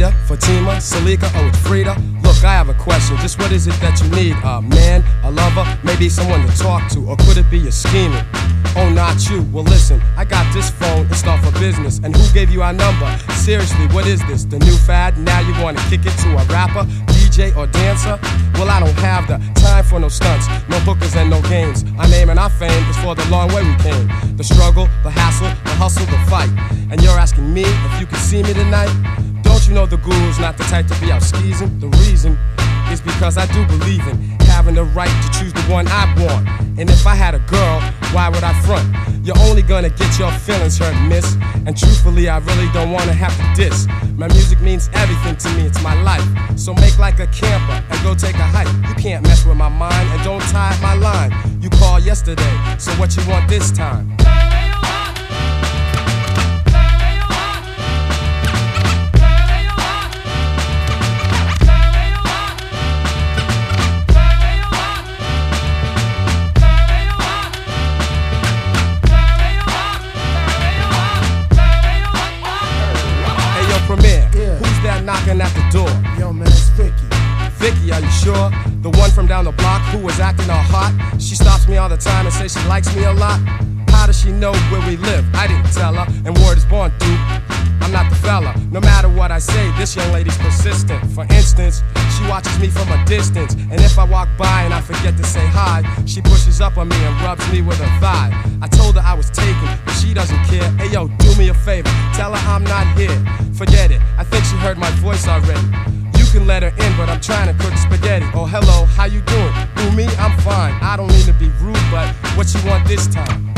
Leah, Fatima, Salika, oh it's Frida. Look, I have a question, just what is it that you need? A man, a lover, maybe someone to talk to, or could it be your scheming? Oh, not you. Well, listen, I got this phone, it's all for business. And who gave you our number? Seriously, what is this? The new fad? Now you wanna kick it to a rapper, DJ, or dancer? Well, I don't have the time for no stunts, no hookers and no games. Our name and our fame is for the long way we came. The struggle, the hassle, the hustle, the fight. And you're asking me if you can see me tonight? Don't you know the guru's not the type to be out skeezing? The reason is because I do believe in having the right to choose the one I want. And if I had a girl, why would I front? You're only gonna get your feelings hurt, miss. And truthfully, I really don't wanna have to diss. My music means everything to me, it's my life. So make like a camper and go take a hike. You can't mess with my mind and don't tie up my line. You called yesterday, so what you want this time? Who's that knocking at the door? Yo, man, it's Vicky. Vicky, are you sure? The one from down the block who was acting all hot? She stops me all the time and says she likes me a lot. How does she know where we live? I didn't tell her, and word is born, dude. I'm not the fella. No matter what I say, this young lady's persistent. For instance, she watches me from a distance, and if I walk by and I forget to say hi, she pushes up on me and rubs me with her thigh. I told her I was taken, but she doesn't care. Hey yo, do me a favor, tell her I'm not here. Forget it, I think she heard my voice already. You can let her in, but I'm trying to cook spaghetti. Oh hello, how you doing? Who, me? I'm fine. I don't mean to be rude, but what you want this time?